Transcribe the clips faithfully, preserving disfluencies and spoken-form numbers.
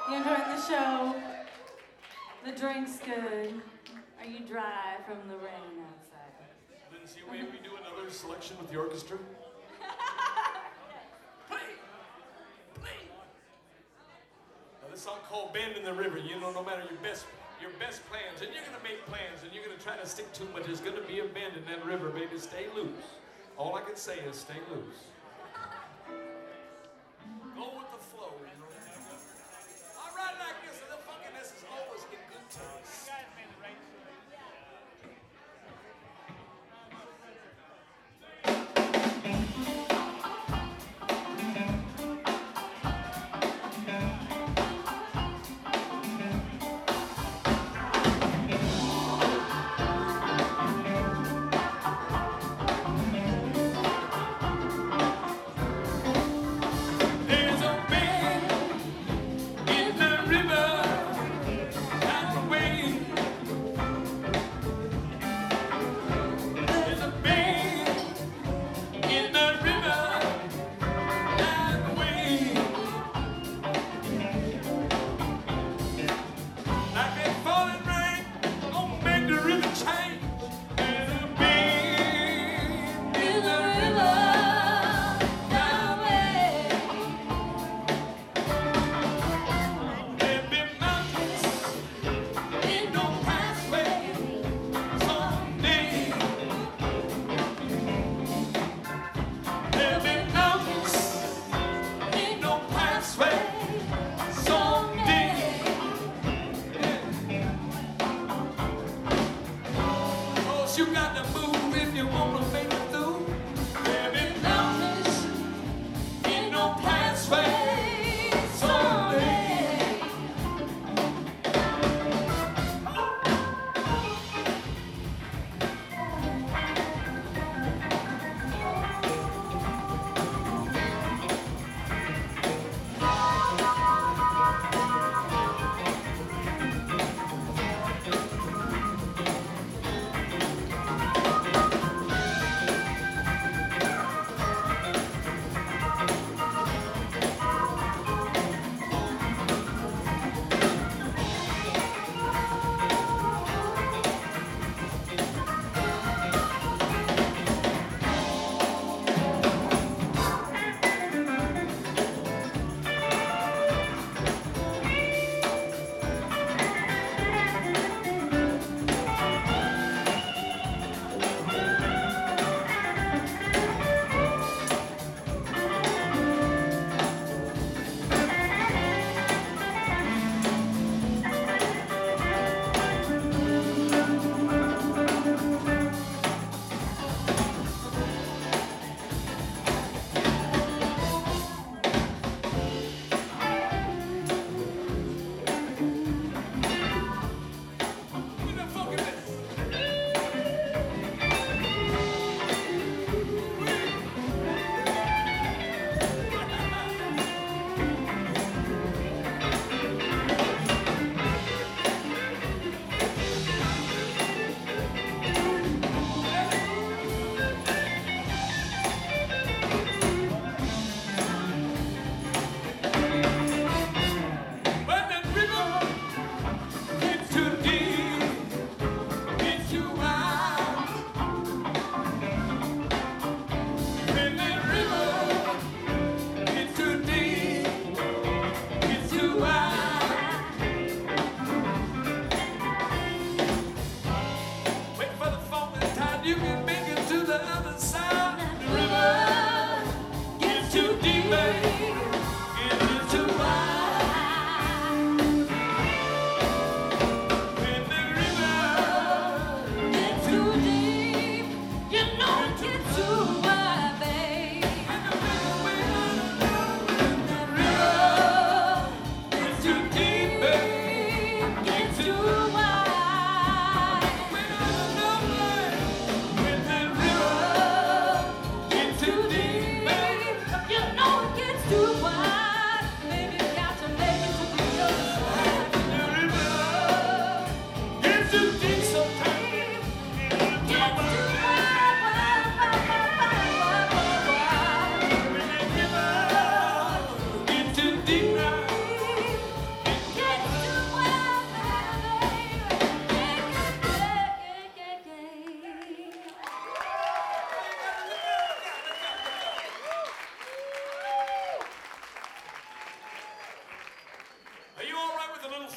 You enjoying the show? The drink's good. Are you dry from the rain outside? Lindsay, may we do another selection with the orchestra? Play! Play! Now this song called Bend in the River. You know, no matter your best your best plans, and you're gonna make plans, and you're gonna try to stick to them, but there's gonna be a bend in that river, baby. Stay loose. All I can say is stay loose. Go with the flow, you know. I ride like this, and the funkiness is always in good taste.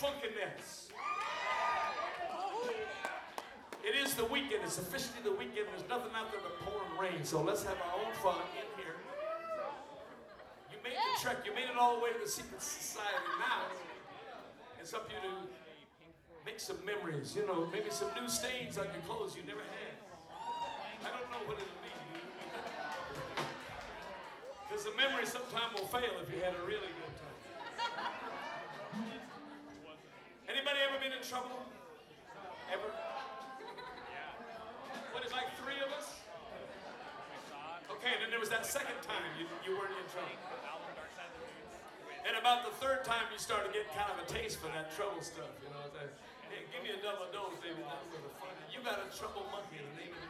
funkiness. It is the weekend. It's officially the weekend. There's nothing out there but pouring rain. So let's have our own fun in here. You made the trek. You made it all the way to the Secret Society. Now, it's up to you to make some memories. You know, maybe some new stains on your clothes you never had. I don't know what it'll be. Because the memory sometime will fail if you had a really good time. Anybody ever been in trouble? Ever? What, is like three of us? Okay, and then there was that second time you, you weren't in trouble. And about the third time you started to get kind of a taste for that trouble stuff, you know. Like, hey, give me a double dose, baby, that's for the fun. You got a trouble monkey in the name of